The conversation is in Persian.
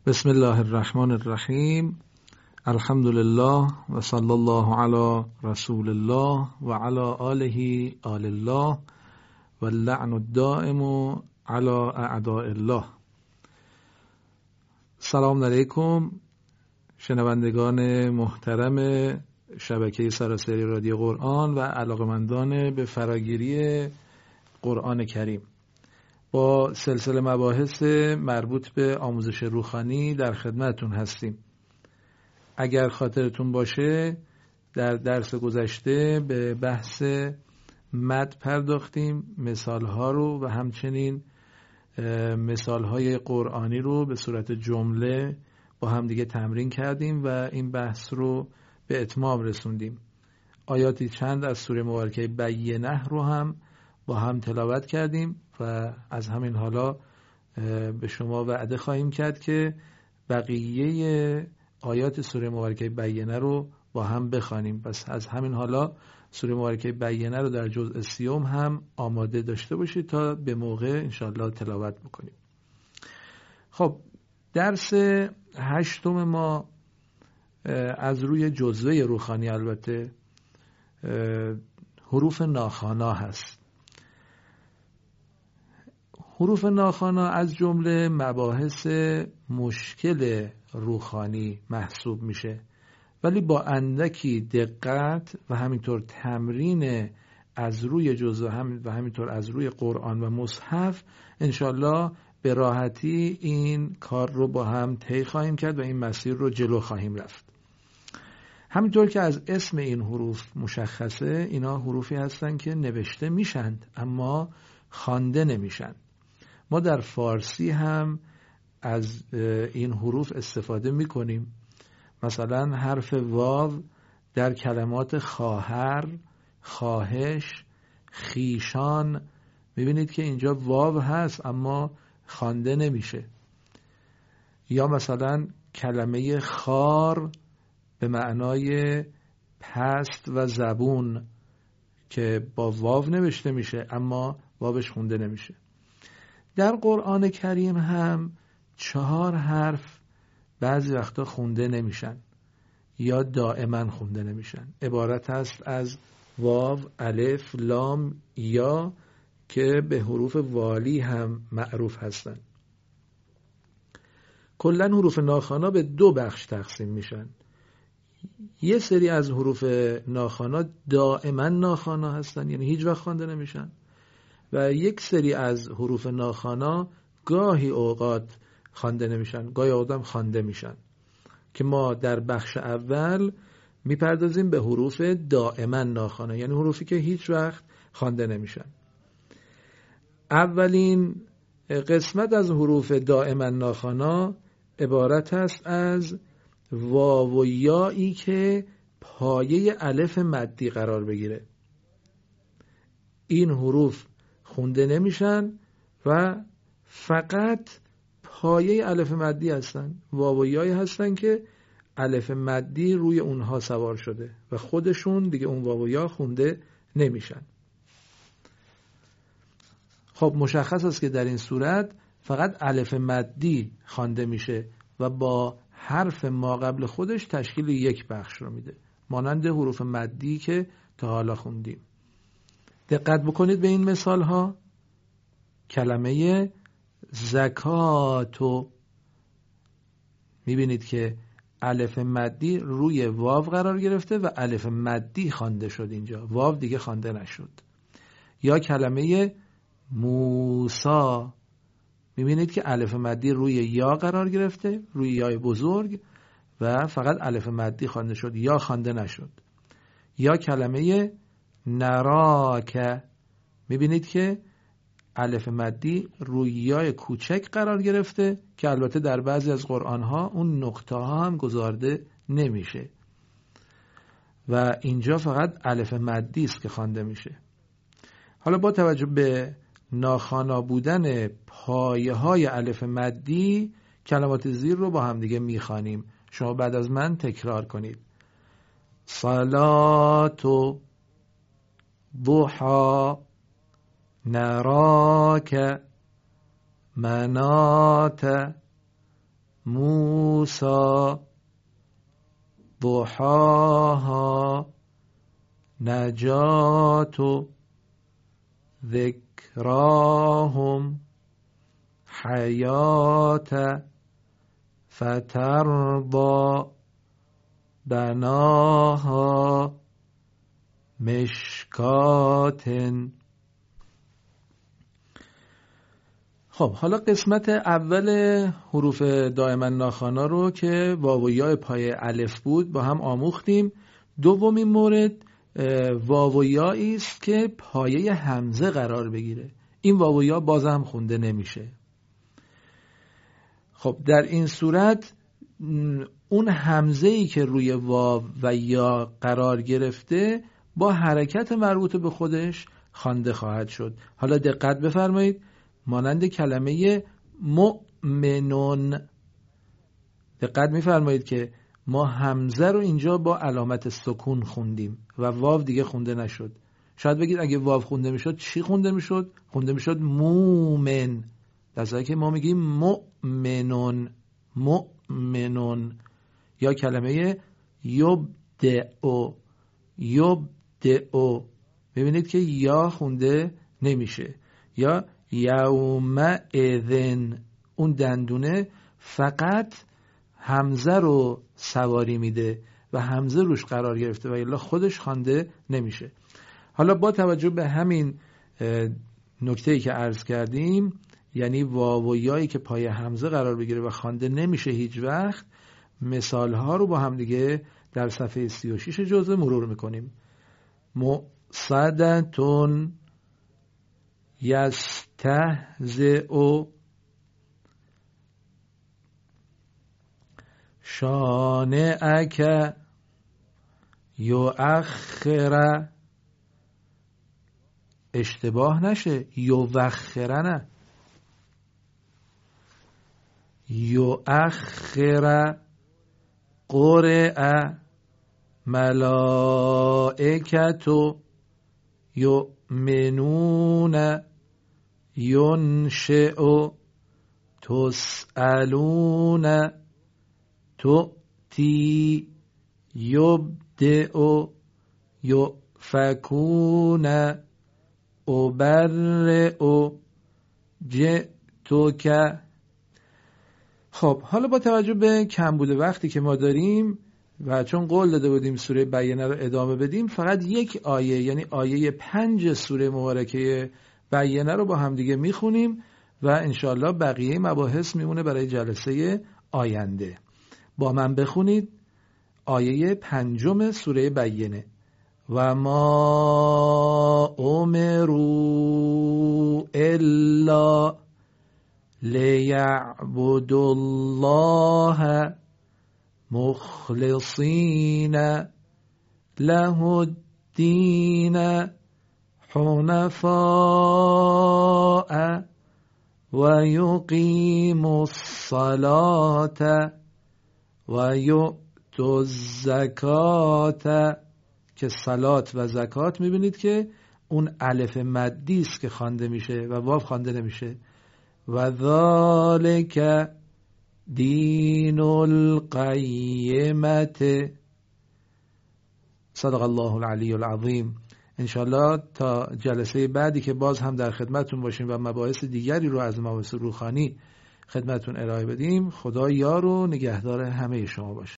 بسم الله الرحمن الرحیم. الحمد لله و صلی الله علی رسول الله و علی آله آل الله و اللعن الدائم علی اعداء الله. سلام علیکم شنوندگان محترم شبکه سراسری رادیو قرآن و علاقمندان به فراگیری قرآن کریم. با سلسله مباحث مربوط به آموزش روحانی در خدمتتون هستیم. اگر خاطرتون باشه در درس گذشته به بحث مد پرداختیم، مثالها رو و همچنین مثالهای قرآنی رو به صورت جمله با هم دیگه تمرین کردیم و این بحث رو به اتمام رسوندیم. آیاتی چند از سوره مبارکه بینه رو هم با هم تلاوت کردیم و از همین حالا به شما وعده خواهیم کرد که بقیه آیات سوره مبارکه بینه رو با هم بخوانیم. پس از همین حالا سوره مبارکه بینه رو در جزء 30 هم آماده داشته باشید تا به موقع انشاءالله تلاوت بکنیم. خب درس 8 ما از روی جزوه روحانی البته حروف ناخوانا هست. حروف ناخوانا از جمله مباحث مشکل روحانی محسوب میشه، ولی با اندکی دقت و همینطور تمرین از روی جزوه و همینطور از روی قرآن و مصحف انشالله به راحتی این کار رو با هم طی خواهیم کرد و این مسیر رو جلو خواهیم رفت. همینطور که از اسم این حروف مشخصه، اینا حروفی هستن که نوشته میشن اما خوانده نمیشن. ما در فارسی هم از این حروف استفاده میکنیم. مثلا حرف واو در کلمات خواهر، خواهش، خیشان، میبینید که اینجا واو هست اما خوانده نمیشه. یا مثلا کلمه خار به معنای پست و زبون که با واو نوشته میشه اما واوش خونده نمیشه. در قرآن کریم هم 4 حرف بعضی وقتا خونده نمیشن یا دائما خونده نمیشن. عبارت هست از واو، الف، لام، یا که به حروف والی هم معروف هستن. کلا حروف ناخوانا به 2 بخش تقسیم میشن. یه سری از حروف ناخوانا دائما ناخوانا هستن، یعنی هیچ وقت خوانده نمیشن، و یک سری از حروف ناخوانا گاهی اوقات خوانده نمیشن، گاهی اوقات خوانده میشن، که ما در بخش اول میپردازیم به حروف دائما ناخوانا، یعنی حروفی که هیچ وقت خوانده نمیشن. اولین قسمت از حروف دائما ناخوانا عبارت است از واو و یایی که پایه الف مدی قرار بگیره. این حروف خونده نمیشن و فقط پایه الف مدی هستن. واو و یایی هستن که الف مدی روی اونها سوار شده و خودشون دیگه اون واو و یا خونده نمیشن. خب مشخص است که در این صورت فقط الف مدی خوانده میشه و با حرف ما قبل خودش تشکیل یک بخش رو میده، مانند حروف مدی که تا حالا خوندیم. دقت بکنید به این مثال ها. کلمه زکاتو، میبینید که الف مدی روی واو قرار گرفته و الف مدی خوانده شد اینجا، واو دیگه خوانده نشد. یا کلمه موسا، میبینید که الف مدی روی یا قرار گرفته، روی یای بزرگ، و فقط الف مدی خوانده شد، یا خوانده نشد. یا کلمه نراکه، میبینید که الف مدی روی یای کوچک قرار گرفته که البته در بعضی از قرآن ها اون نقطه ها هم گذارده نمیشه و اینجا فقط الف مدی است که خوانده میشه. حالا با توجه به ناخوانا بودن پایه های الف مدی کلمات زیر رو با هم دیگه میخوانیم. شما بعد از من تکرار کنید. صلاتو، ضحا، نراک، منات، موسی ضحاها نجات ذکراهم حیات فترضى بناها مشکات. خب حالا قسمت اول حروف دائما ناخوانا رو که واو و یا پای الف بود با هم آموختیم. دومین مورد واو و یایی است که پایه همزه قرار بگیره. این واو و یا باز هم خونده نمیشه. خب در این صورت اون همزه‌ای که روی واو و یا قرار گرفته با حرکت مربوط به خودش خوانده خواهد شد. حالا دقت بفرمایید، مانند کلمه مؤمنون دقت می‌فرمایید که ما همزه رو اینجا با علامت سکون خوندیم و واو دیگه خونده نشد. شاید بگید اگه واو خونده میشد چی خونده میشد؟ خونده میشد مومن، در حالی که ما میگیم مؤمنون مؤمنون. یا کلمه یبدئ ببینید که یا خونده نمیشه. یا یومئذ اون دندونه فقط همزه رو سواری میده و همزه روش قرار گرفته و الا خودش خوانده نمیشه. حالا با توجه به همین نکته‌ای که عرض کردیم، یعنی واو و یایی که پای همزه قرار بگیره و خوانده نمیشه هیچ وقت، مثال‌ها رو با هم دیگه در صفحه 36 جزء مرور میکنیم. مؤصدتون یستهزئ شانئک یؤخر، اشتباه نشه، یوخر نه، یؤخر. قرئ ملائکت یؤمنون ینشئ تسألون تؤتی یبدئ یؤفکون ابرئ جئتک. خب حالا با توجه به کمبود وقتی که ما داریم و چون قول داده بودیم سوره بینه رو ادامه بدیم، فقط یک آیه یعنی آیه 5 سوره مبارکه بینه رو با هم دیگه میخونیم و انشالله بقیه مباحث میمونه برای جلسه آینده. با من بخونید آیه 5 سوره بینه. و ما امروا الا لیعبدوا الله مخلصین له الدین حنفاء و یقیموا الصلاة و یؤتوا الزکاة، که صلات و زکات میبینید که اون الف مدی است که خوانده میشه و واو خوانده نمیشه. و ذالک دین القیمت. صدق الله العلی العظیم. انشالله تا جلسه بعدی که باز هم در خدمتون باشیم و مباحث دیگری رو از مباحث روحانی خدمتون ارائه بدیم، خدا یار و نگهدار همه شما باشه.